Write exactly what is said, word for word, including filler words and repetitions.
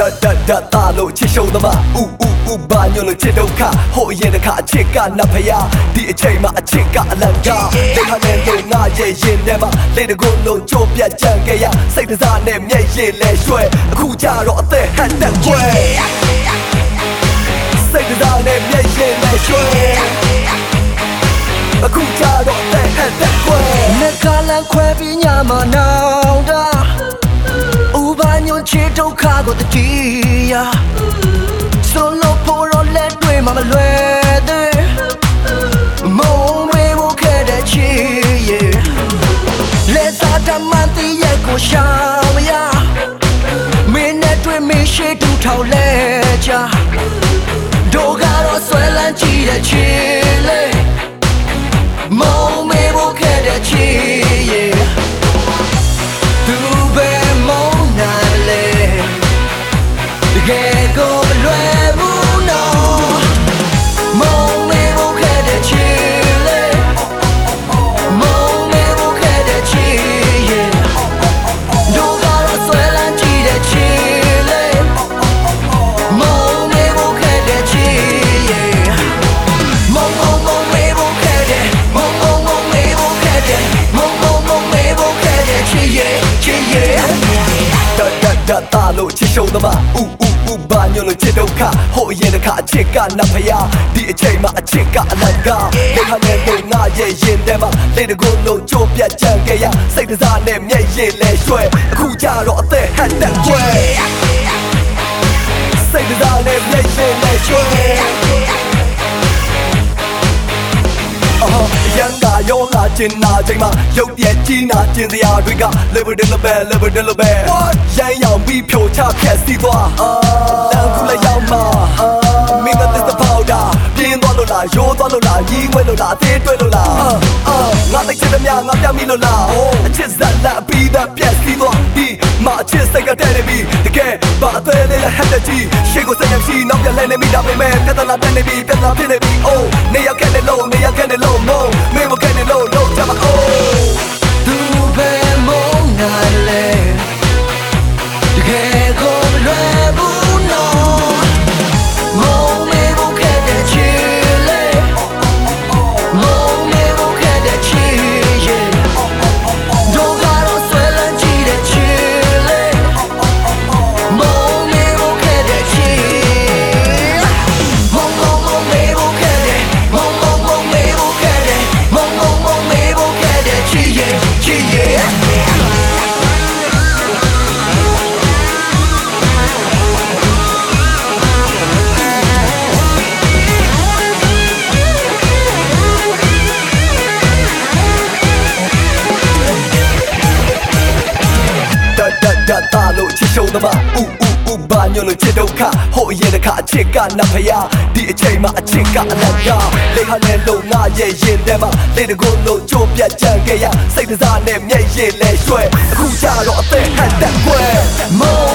da da da လို့ချစ်ရှုံးသမားဥဥဥဘာညို့လို့ချစ်ဒုက္ခဟိုအရင်တစ်ခါအချစ်ကနတ်ဖျားဒီအချိန်မှာအချစ်ကအလံကားလေခါနဲ့လို့ငါရဲ့ရင်ထဲမှာလေတကုန်းလုံးချိုးပြတ်ကြံခဲ့ရစိတ်တစားနဲ့မျက်ရည်လဲရွှဲအခုကြတော့အသက်ဟန်တက်ွယ်စိတ်တစားနဲ့မျက်ရည်လဲရွှဲအခုကြတော့အသက်ဟန်တက်ွယ်နဲ့ကလန်ခွဲပြီးညမှာနောင်တာဥဘာညို့ချစ်ဒုက္ခကိုတတိယဆိုလို့ပေါ်တော့လက်တွေမှာမလွယ်သေးမုံမေးဖို့ခဲ့တဲ့ချီရဲ့လက်စားတမန်တီးရဲ့ကိုရှာမရမင်းနဲ့တွေ့မင်းရှိတူထောက်လဲချာဒိုကတော့ဆွဲလန်းကြည့်တဲ့ချီလေမုံမေးဖို့ခဲ့တဲ့ချီရဲ့သူပဲမုံနိုင်လေတကယ်ကိုမလွယ်ဘူးနော်မုံမေးဖို့ခဲ့တဲ့ချီလေမုံမေးဖို့ခဲ့တဲ့ချီရဲ့ဒိုကတော့ဆွဲလန်းကြည့်တဲ့ချီလေမုံမေးဖို့ခဲ့တဲ့ချီရဲ့မုံမုံမုံမေးဖို့ခဲ့တဲ့မုံမုံမုံမေးဖို့ခဲ့တဲ့မုံမုံမုံမေးဖို့ခဲ့တဲ့ချီရဲ့ချီရဲ့da da da da လို့ချစ်ရှုံးသမားဥဥဥဘာညို့လို့ချစ်ဒုက္ခဟိုအရင်တစ်ခါအချစ်ကနတ်ဖျားဒီအချိန်မှာအချစ်ကအလံကားလေခါနဲ့လို့ငါရဲ့ရင်ထဲမှာလေတကုန်းလုံးချိုးပြတ်ကြံခဲ့ရစိတ်တစားနဲ့မျက်ရည်လဲရွှဲအခုကြတော့အသက်ဟန်တက်ွယ်စိတ်တစားနဲ့မျက်ရည်လဲရွှဲရန်တာရောလာချင်နာချိန်မှာရုပ်ပြက်ကြီးနာကျင်စရာတွေက Live in the bed Live in the bed ရန်ရောင်ပြီးဖြိုချဖြက်စီးသွားလမ်းခုလည်းရောက်မှာမင်းကသစ္စာပေါတာပြင်းသွားလို့လားရိုးသွားလို့လားရီးဝဲလို့လားအသေးတွေ့လို့လားငါသိချင်တဲ့များငါပြမိလို့လားအချစ်ဇက်လက်ပြီးသားပြက်စီးသွားဒီမှာအချစ်စိတ်ကတဲ့နေပြီတကယ်ဘာအသေးလေးလဲဟက်တဲ့ကြီးရှေ့ကိုစိတ်ရရှိနောက်ပြလဲနေမိတာပဲမဲ့ပြဿနာတက်နေပြီပြဿနာဖြစ်နေပြီအိုးနေရခဲ့တယ်လို့နေရခဲ့တယ်လို့မို့မင်းမခဲ့တယ်လို့လို့ချမအိုးသူပဲမုန်းနိုင်လေတကယ်ကိုမလွယ်ဘူးနော်မုန်းမေးဖို့ခဲ့တဲ့ချီလေမုန်းမေးဖို့ခဲ့တဲ့ချီရဲ့ဒိုကတော့ဆွဲလန်းကြည့်တဲ့ချီလေမုန်းမေးဖို့ခဲ့တဲ့ချီမုန်းမုန်းမုန်းမေးဖို့ခဲ့တဲ့မုန်းမုန်းမုန်းမေးဖို့ခဲ့တဲ့မုန်းမုန်းမုန်းမေးဖို့ခဲ့တဲ့ချီရဲ့ချီရဲ့da da လို့ချစ်ရှုံးသမားဥဥဥဘာညို့လို့ချစ်ဒုက္ခဟိုအရင်တစ်ခါအချစ်ကနတ်ဖျားဒီအချိန်မှာအချစ်ကအလံကားလေခါနဲ့လို့ငါရဲ့ရင်ထဲမှာလေတကုန်းလုံးချိုးပြတ်ကြံခဲ့ရစိတ်တစားနဲ့မျက်ရည်လဲရွှဲအခုကြတော့အသက်ဟန်တက်ွယ်မုံ